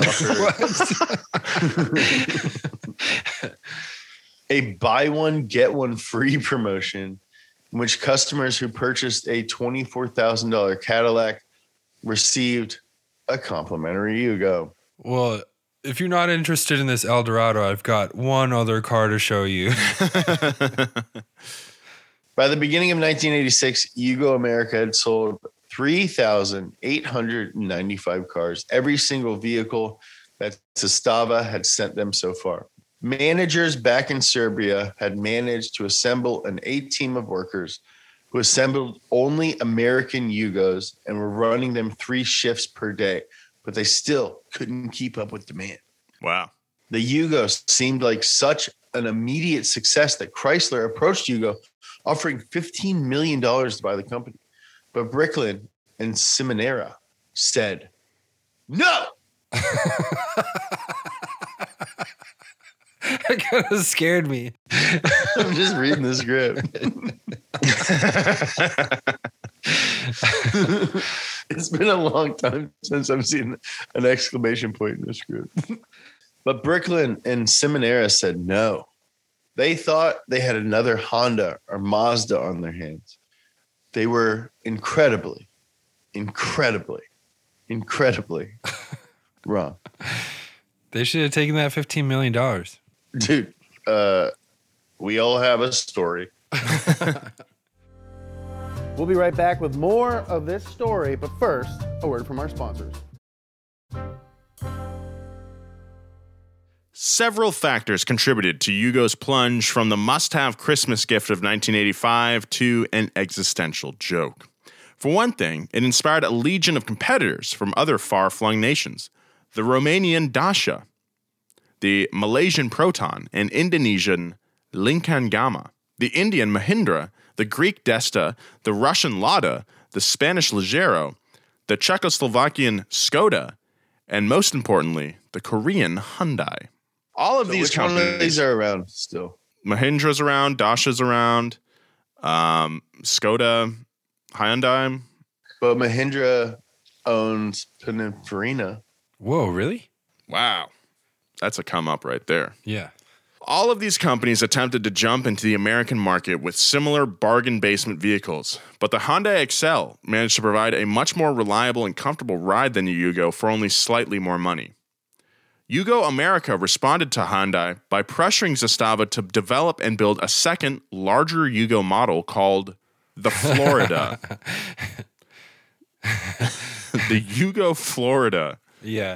offered a buy one, get one free promotion in which customers who purchased a $24,000 Cadillac received a complimentary Yugo. Well, if you're not interested in this Eldorado, I've got one other car to show you. By the beginning of 1986, Yugo America had sold 3,895 cars, every single vehicle that Zastava had sent them so far. Managers back in Serbia had managed to assemble an A-team of workers who assembled only American Yugos and were running them 3 shifts per day, but they still couldn't keep up with demand. Wow. The Yugo seemed like such an immediate success that Chrysler approached Yugo, offering $15 million to buy the company. But Brickland and Simonera said, no! That kind of scared me. I'm just reading the script. It's been a long time since I've seen an exclamation point in the script. But Brickland and Simonera said no. They thought they had another Honda or Mazda on their hands. They were incredibly wrong. They should have taken that $15 million. Dude, we all have a story. We'll be right back with more of this story, but first, a word from our sponsors. Several factors contributed to Yugo's plunge from the must-have Christmas gift of 1985 to an existential joke. For one thing, it inspired a legion of competitors from other far-flung nations. The Romanian Dacia, the Malaysian Proton, and Indonesian Lincangama, the Indian Mahindra, the Greek Desta, the Russian Lada, the Spanish Ligero, the Czechoslovakian Skoda, and most importantly, the Korean Hyundai. All of these which one companies of these are around still? Mahindra's around, Dacia's around, Skoda, Hyundai. But Mahindra owns Pininfarina. Whoa, really? Wow. That's a come up right there. Yeah. All of these companies attempted to jump into the American market with similar bargain basement vehicles, but the Hyundai Excel managed to provide a much more reliable and comfortable ride than the Yugo for only slightly more money. Yugo America responded to Hyundai by pressuring Zastava to develop and build a second, larger Yugo model called the Florida. The Yugo Florida. Yeah.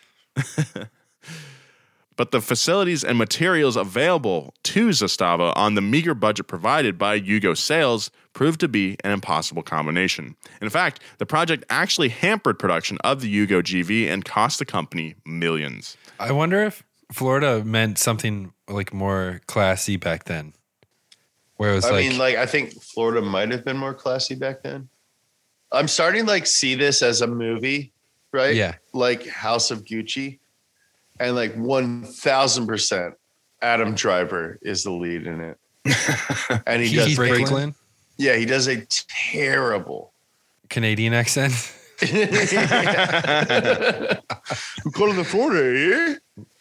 But the facilities and materials available to Zastava on the meager budget provided by Yugo sales proved to be an impossible combination. In fact, the project actually hampered production of the Yugo GV and cost the company millions. I wonder if Florida meant something like more classy back then. Where it was I think Florida might have been more classy back then. I'm starting to see this as a movie, right? Yeah. Like House of Gucci. And 1,000% Adam Driver is the lead in it. And he does Franklin. Yeah, he does a terrible Canadian accent. I'm calling the Florida,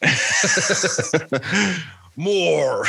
eh? More.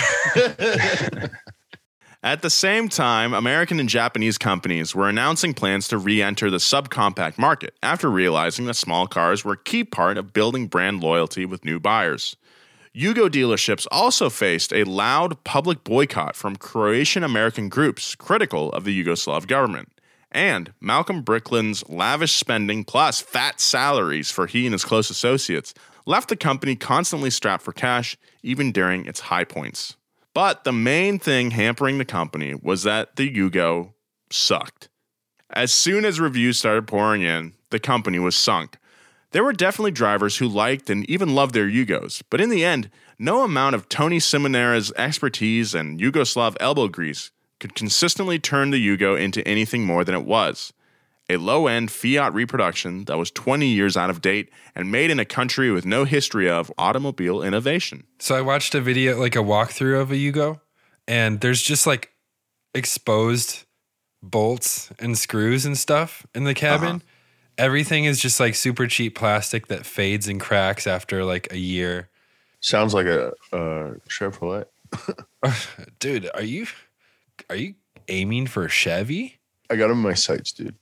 At the same time, American and Japanese companies were announcing plans to re-enter the subcompact market after realizing that small cars were a key part of building brand loyalty with new buyers. Yugo dealerships also faced a loud public boycott from Croatian-American groups critical of the Yugoslav government. And Malcolm Brickland's lavish spending plus fat salaries for he and his close associates left the company constantly strapped for cash, even during its high points. But the main thing hampering the company was that the Yugo sucked. As soon as reviews started pouring in, the company was sunk. There were definitely drivers who liked and even loved their Yugos, but in the end, no amount of Tony Simonera's expertise and Yugoslav elbow grease could consistently turn the Yugo into anything more than it was. A low-end Fiat reproduction that was 20 years out of date and made in a country with no history of automobile innovation. So I watched a video, a walkthrough of a Yugo, and there's just exposed bolts and screws and stuff in the cabin. Everything is just super cheap plastic that fades and cracks after a year. Sounds like a Chevrolet. Dude, are you aiming for Chevy? I got him in my sights, dude.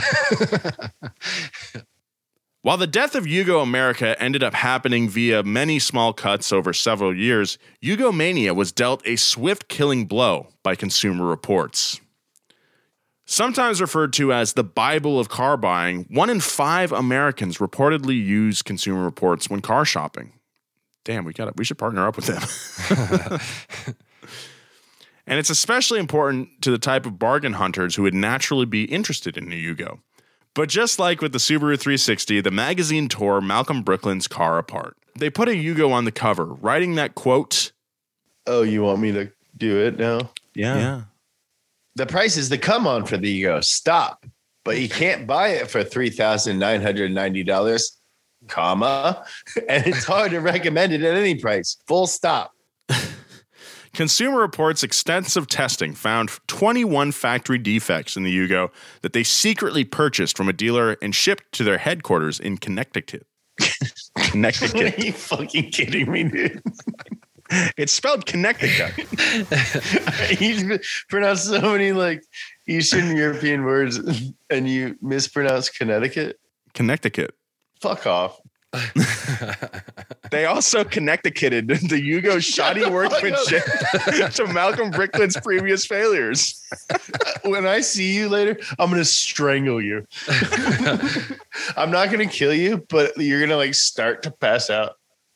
While the death of Yugo America ended up happening via many small cuts over several years, Yugomania was dealt a swift killing blow by Consumer Reports. Sometimes referred to as the Bible of car buying, 1 in 5 Americans reportedly use Consumer Reports when car shopping. Damn, we should partner up with them. And it's especially important to the type of bargain hunters who would naturally be interested in a Yugo. But just like with the Subaru 360, the magazine tore Malcolm Brickland's car apart. They put a Yugo on the cover, writing that quote, "Oh, you want me to do it now?" Yeah. The price is the come on for the Yugo. Stop. But you can't buy it for $3,990, comma, and it's hard to recommend it at any price. Full stop. Consumer Reports' extensive testing found 21 factory defects in the Yugo that they secretly purchased from a dealer and shipped to their headquarters in Connecticut. Are you fucking kidding me, dude? It's spelled Connecticut. You pronounce so many Eastern European words and you mispronounce Connecticut? Connecticut. Fuck off. They also Connecticuted the Yugo's shoddy workmanship to Malcolm Brickland's previous failures. When I see you later, I'm going to strangle you. I'm not going to kill you, but you're going to start to pass out.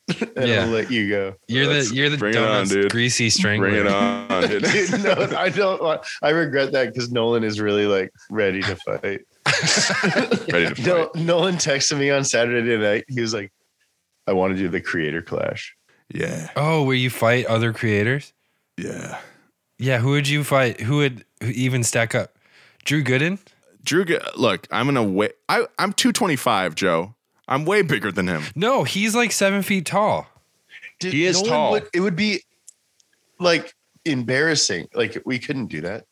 and I'll let you go. You're the bring it on, donuts dude. greasy strangler. Bring it on, dude. Dude, no, I don't want. I regret that because Nolan is really like ready to fight. Ready to fight. Nolan texted me on Saturday night. He was like, "I want to do the creator clash." Yeah. Oh, where you fight other creators? Yeah. Yeah. Who would you fight? Who would even stack up? Drew Gooden? Look, I'm I'm 225, Joe. I'm way bigger than him. No, he's like 7 feet tall. Dude, He is tall. it would be like embarrassing. Like we couldn't do that.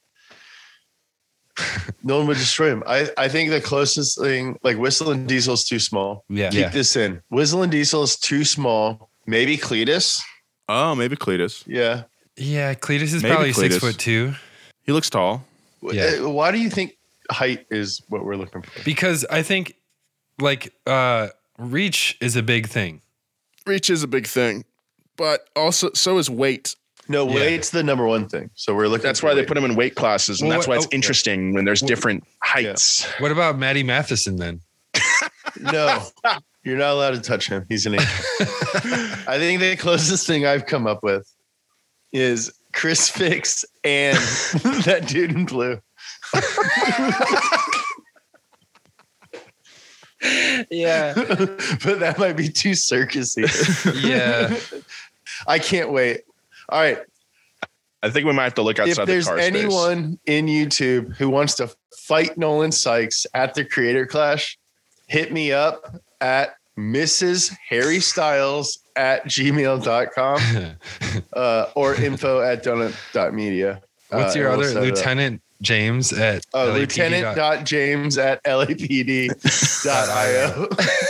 Nolan would destroy him. I think the closest thing, like Whistle and Diesel is too small. Yeah. Keep this in. Whistle and Diesel is too small. Maybe Cletus. Oh, maybe Cletus. Yeah. Yeah, Cletus is Maybe probably Cletus. 6'2". He looks tall. Yeah. Why do you think height is what we're looking for? Because I think like reach is a big thing. Reach is a big thing, but also so is weight. No, weight's the number one thing. So we're looking. That's why they put them in weight classes, and Well, that's why it's what- interesting when there's different heights. What about Matty Matheson then? No, you're not allowed to touch him. He's an angel. I think the closest thing I've come up with is Chris Fix and that dude in blue. Yeah. But that might be too circusy. Yeah. I can't wait. All right. I think we might have to look outside If the there's car space. anyone in YouTube who wants to fight Nolan Sykes at the Creator Clash, hit me up at Mrs. Harry Styles at gmail.com or info@donut.media. What's your and we'll other set it up. Lieutenant James at Lieutenant.james at LAPD.io.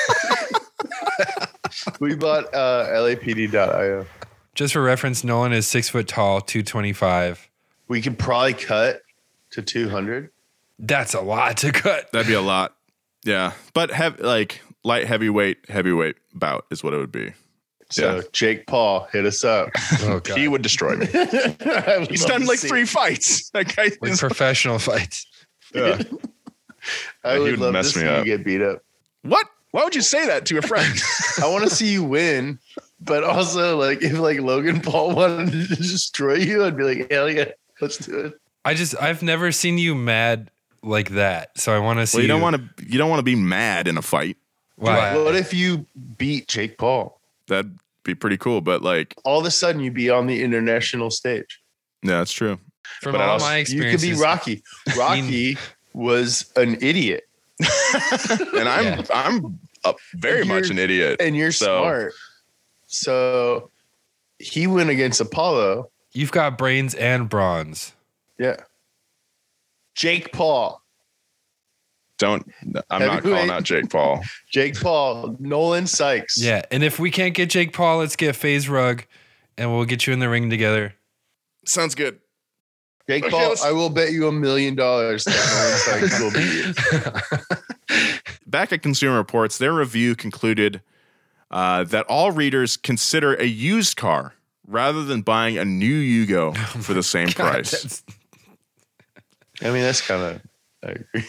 We bought LAPD.io. Just for reference, Nolan is 6 foot tall, 225. We could probably cut to 200. That's a lot to cut. That'd be a lot. Yeah, but light heavyweight bout is what it would be. So Jake Paul, hit us up. Oh, God. He would destroy me. He's done like 3 fights. That guy Like is professional fights. Yeah. I He would would love to mess see me you up. get beat up. What? Why would you say that to a friend? I want to see you win, but also like if like Logan Paul wanted to destroy you, I'd be like, hell yeah, let's do it. I've never seen you mad like that. So I want to see. Well, you don't want to be mad in a fight. Why? What if you beat Jake Paul? That'd be pretty cool. But like, All of a sudden you'd be on the international stage. yeah, that's true. From But all also- my You could experiences, be Rocky. Rocky was an idiot. And I'm very much an idiot. And you're So- smart. So he went against Apollo. you've got brains and bronze. Yeah. Jake Paul. I'm not Heavyweight. calling out Jake Paul. Jake Paul. Nolan Sykes. Yeah, and if we can't get Jake Paul, let's get FaZe Rug, and we'll get you in the ring together. Sounds good. Jake Okay, Paul, let's- I will bet you $1 million that Nolan Sykes will beat you. Back at Consumer Reports, their review concluded that all readers consider a used car rather than buying a new Yugo for the same price. That's- I mean, that's kind of, I agree.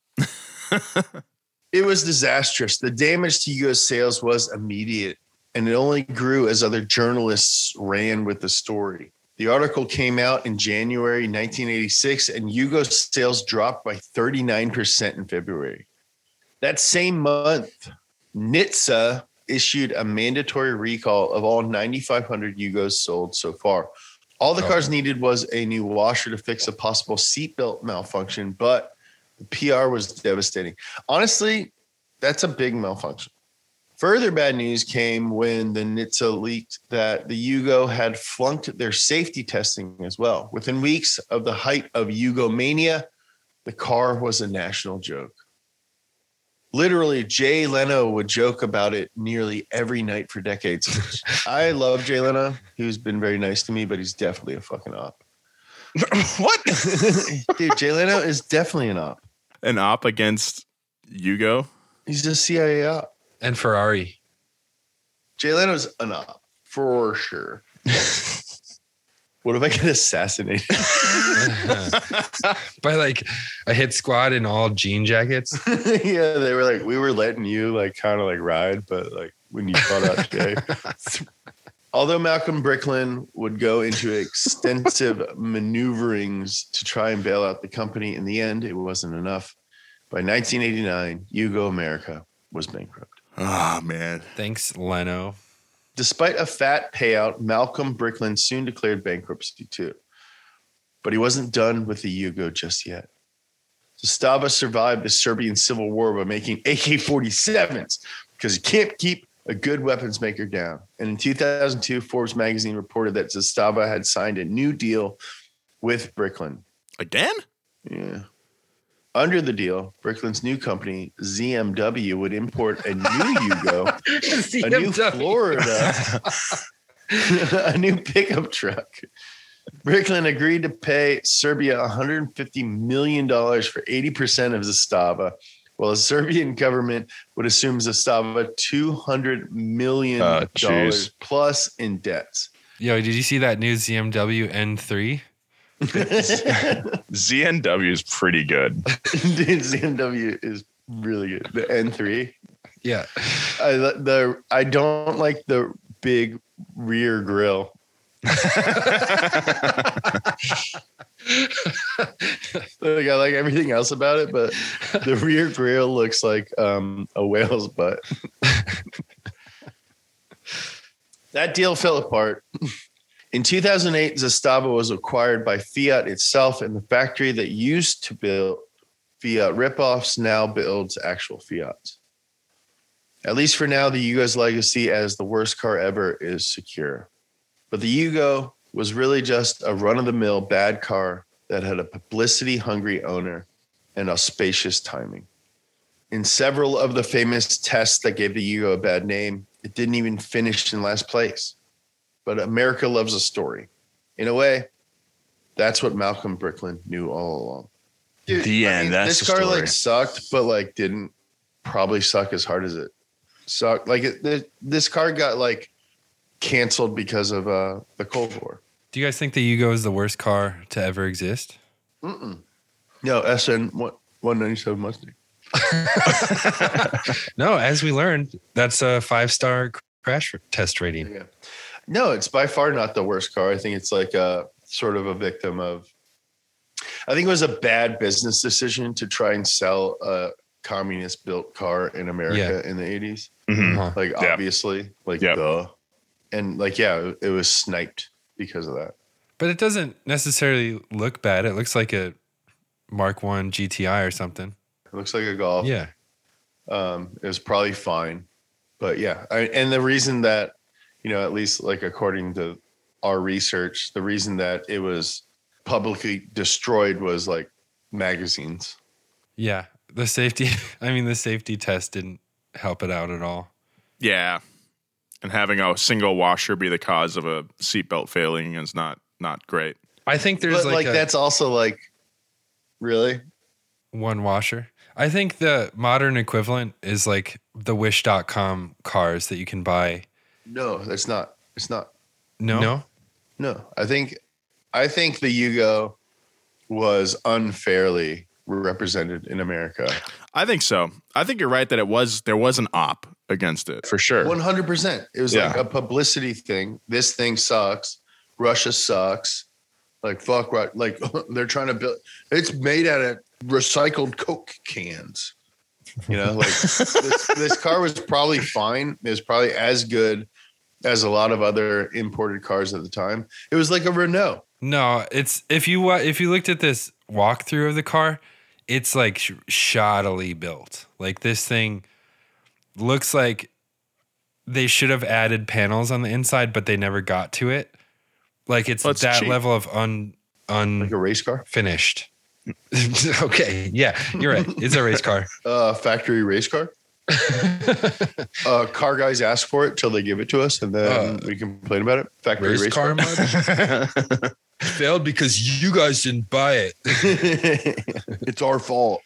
It was disastrous. The damage to Yugo's sales was immediate, and it only grew as other journalists ran with the story. The article came out in January 1986, and Yugo's sales dropped by 39% in February. That same month, NHTSA issued a mandatory recall of all 9,500 Yugos sold so far. All the cars needed was a new washer to fix a possible seatbelt malfunction, but the PR was devastating. Honestly, that's a big malfunction. Further bad news came when the NHTSA leaked that the Yugo had flunked their safety testing as well. Within weeks of the height of Yugo mania, the car was a national joke. Literally, Jay Leno would joke about it nearly every night for decades. I love Jay Leno. He's been very nice to me, but he's definitely a fucking op. What? Dude, Jay Leno is definitely an op. An op against Yugo. He's a CIA op. and Ferrari. Jay Leno's an op for sure. What if I get assassinated? By like a hit squad in all jean jackets. Yeah, they were like, we were letting you like kind of like ride, but like when you thought out Jay. Although Malcolm Bricklin would go into extensive maneuverings to try and bail out the company, in the end, it wasn't enough. By 1989, Yugo America was bankrupt. Oh, man. Thanks, Leno. Despite a fat payout, Malcolm Bricklin soon declared bankruptcy too. But he wasn't done with the Yugo just yet. Zastava survived the Serbian Civil War by making AK-47s because you can't keep a good weapons maker down. And in 2002, Forbes magazine reported that Zastava had signed a new deal with Bricklin. Again? Yeah. Under the deal, Bricklin's new company, ZMW, would import a new Yugo, a new Florida, a new pickup truck. Bricklin agreed to pay Serbia $150 million for 80% of Zastava, while the Serbian government would assume Zastava $200 million plus in debts. Yo, did you see that new ZMW N3? ZNW is pretty good. Dude, ZMW is really good. The N3. Yeah. I don't like the big rear grill. Like, I like everything else about it, but the rear grill looks like a whale's butt. That deal fell apart. In 2008, Zastava was acquired by Fiat itself, and the factory that used to build Fiat ripoffs now builds actual Fiats. At least for now, the Yugo's legacy as the worst car ever is secure. But the Yugo was really just a run-of-the-mill bad car that had a publicity-hungry owner and auspicious timing. In several of the famous tests that gave the Yugo a bad name, it didn't even finish in last place. But America loves a story. In a way, that's what Malcolm Bricklin knew all along. Dude, the end. That's this the car story. like sucked, but like didn't probably suck as hard as it sucked. Like this car got like canceled because of the Cold War. Do you guys think the Yugo is the worst car to ever exist? Mm-mm. No, SN 197 Mustang. No, as we learned, that's a 5-star crash test rating. Yeah. No, it's by far not the worst car. I think it's like a sort of a victim of, I think it was a bad business decision to try and sell a communist built car in America in the 80s. Mm-hmm. Like, obviously, like, duh. And like, yeah, it was sniped because of that. But it doesn't necessarily look bad. It looks like a Mark I GTI or something. It looks like a Golf. Yeah. It was probably fine. But yeah, and the reason that, you know, at least like according to our research, the reason that it was publicly destroyed was like magazines. Yeah. The safety test didn't help it out at all. Yeah. And having a single washer be the cause of a seatbelt failing is not great. I think there's but like that's also like, really? One washer. I think the modern equivalent is like the Wish.com cars that you can buy. No, that's not. It's not. No. I think the Yugo was unfairly represented in America. I think so. I think you're right that there was an op against it for sure. 100%. It was like a publicity thing. This thing sucks. Russia sucks. Like fuck. Right. Like they're trying to build. It's made out of recycled Coke cans. You know, like this car was probably fine. It was probably as good as a lot of other imported cars at the time. It was like a Renault. No, it's if you looked at this walkthrough of the car, it's like shoddily built. Like this thing looks like they should have added panels on the inside, but they never got to it. Like it's that cheap level of like a race car finished. Okay, yeah, you're right. It's a race car. Factory race car. Car guys ask for it till they give it to us, and then we complain about it. Factory race car. Failed because you guys didn't buy it. It's our fault.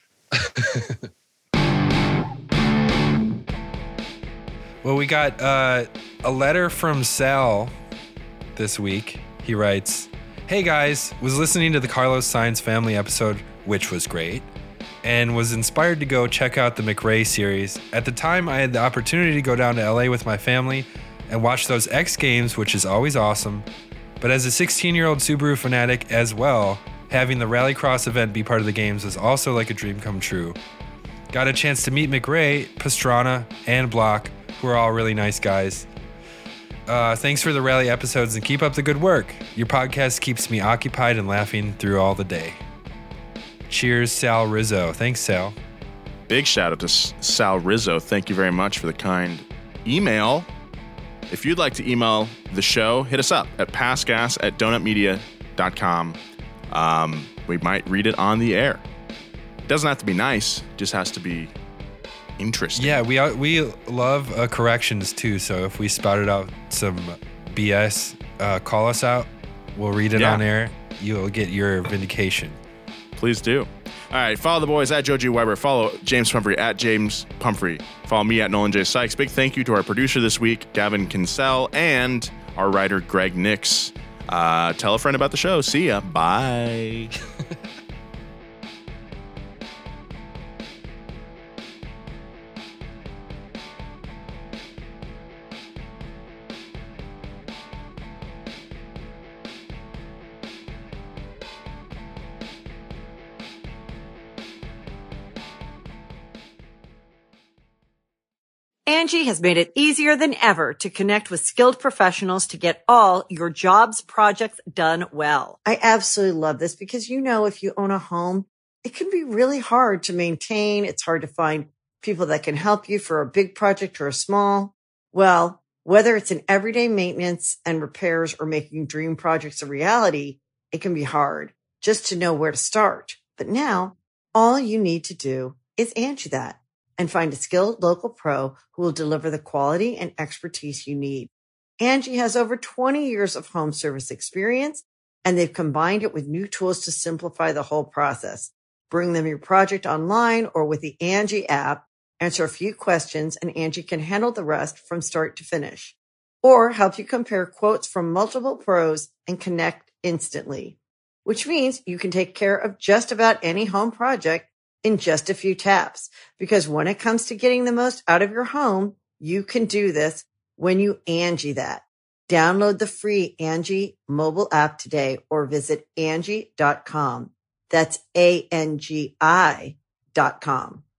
Well, we got a letter from Sal this week. He writes, "Hey guys, was listening to the Carlos Sainz family episode, which was great. and was inspired to go check out the McRae series. At the time, I had the opportunity to go down to LA with my family and watch those X Games, which is always awesome. But as a 16-year-old Subaru fanatic as well, having the Rallycross event be part of the games was also like a dream come true. Got a chance to meet McRae, Pastrana, and Block, who are all really nice guys. Thanks for the rally episodes and keep up the good work. Your podcast keeps me occupied and laughing through all the day. Cheers, Sal Rizzo. Thanks, Sal. Big shout out to Sal Rizzo. Thank you very much for the kind email. If you'd like to email the show, hit us up at passgas@donutmedia.com. We might read it on the air. It doesn't have to be nice, it just has to be interesting. Yeah, we love corrections too, so if we spouted out some BS, call us out. We'll read it on air. You'll get your vindication. Please do. All right, follow the boys at Joji Weber. Follow James Pumphrey at James Pumphrey. Follow me at Nolan J. Sykes. Big thank you to our producer this week, Gavin Kinsell, and our writer, Greg Nix. Tell a friend about the show. See ya. Bye. Angie has made it easier than ever to connect with skilled professionals to get all your jobs projects done well. I absolutely love this because, you know, if you own a home, it can be really hard to maintain. It's hard to find people that can help you for a big project or a small. Well, whether it's in everyday maintenance and repairs or making dream projects a reality, it can be hard just to know where to start. But now all you need to do is Angie that and find a skilled local pro who will deliver the quality and expertise you need. Angie has over 20 years of home service experience, and they've combined it with new tools to simplify the whole process. Bring them your project online or with the Angie app, answer a few questions, and Angie can handle the rest from start to finish. Or help you compare quotes from multiple pros and connect instantly, which means you can take care of just about any home project in just a few taps. Because when it comes to getting the most out of your home, you can do this when you Angie that. Download the free Angie mobile app today or visit Angie.com. That's ANGI.com.